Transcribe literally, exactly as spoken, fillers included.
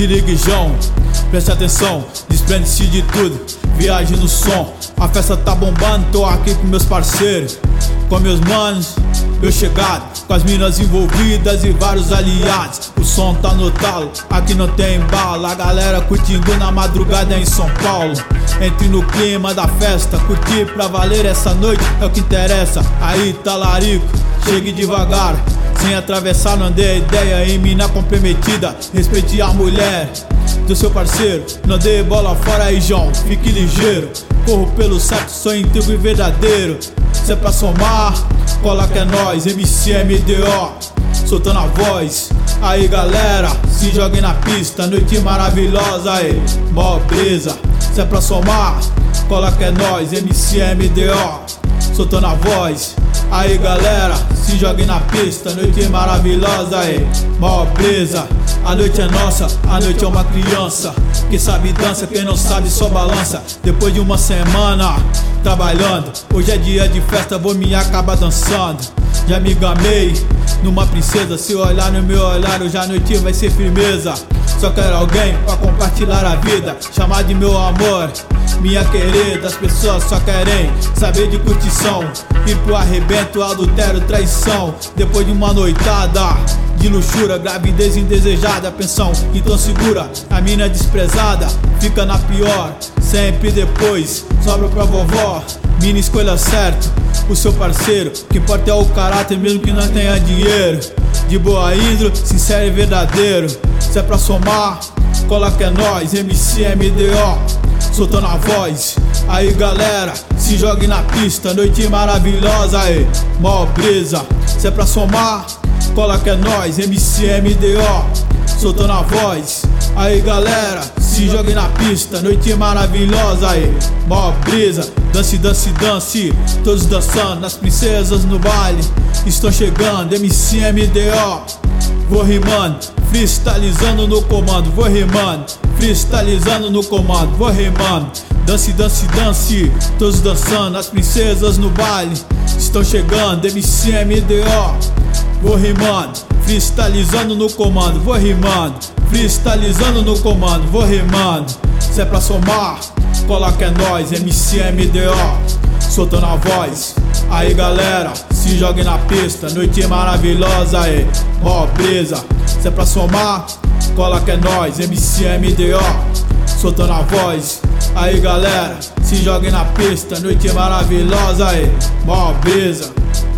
Se ligue, João, preste atenção, desprende-se de tudo, viaje no som. A festa tá bombando, tô aqui com meus parceiros, com meus manos, eu chegado, com as minas envolvidas e vários aliados. O som tá no talo, aqui não tem bala. A galera curtindo na madrugada em São Paulo. Entre no clima da festa, curtir pra valer essa noite é o que interessa. Aí, talarico, chegue devagar, sem atravessar, não dê ideia em mina comprometida. Respeite a mulher do seu parceiro, não dê bola fora aí, João, fique ligeiro. Corro pelo certo, sou íntegro e verdadeiro. Se é pra somar, cola que é nóis, M C M D O, soltando a voz. Aí galera, se joguem na pista, noite maravilhosa aí, mó brisa. Se é pra somar, cola que é nóis, M C M D O, soltando a voz. Aí galera, se joguem na pista, noite maravilhosa aí, mó brisa. A noite é nossa, a noite é uma criança. Quem sabe dança, quem não sabe só balança. Depois de uma semana trabalhando, hoje é dia de festa, vou me acabar dançando. Já me gamei numa princesa, se olhar no meu olhar, hoje a noite vai ser firmeza. Só quero alguém pra compartilhar a vida, chamar de meu amor, minha querida. As pessoas só querem saber de curtição, ir pro arrebento, adultério, traição. Depois de uma noitada de luxúria, gravidez indesejada, pensão então segura. A mina desprezada fica na pior, sempre depois sobra pra vovó. Mina, escolha certo o seu parceiro, que importa é o caráter mesmo que não tenha dinheiro. De boa índole, sincero e verdadeiro. Se é pra somar, cola que é nóis, M C M D O, soltando a voz. Aí galera, se jogue na pista, noite maravilhosa aí, mó brisa. Se é pra somar, cola que é nóis, M C M D O, soltando a voz. Aí galera, se jogue na pista, noite maravilhosa aí, mó brisa. Dance, dance, dance, todos dançando, as princesas no baile estão chegando, M C M D O. Vou rimando, freestylizando no comando, vou rimando, freestylizando no comando, vou rimando. Dance, dance, dance, todos dançando, as princesas no baile estão chegando, M C M D O. Vou rimando, freestylizando no comando, vou rimando, freestylizando no comando, vou rimando. Se é pra somar, cola que é nóis, M C M D O, soltando a voz. Aí galera, se jogue na pista, noite maravilhosa aí, mó brisa. Se é pra somar, cola que é nóis, M C M D O, soltando a voz. Aí galera, se jogue na pista, noite maravilhosa aí, mó brisa.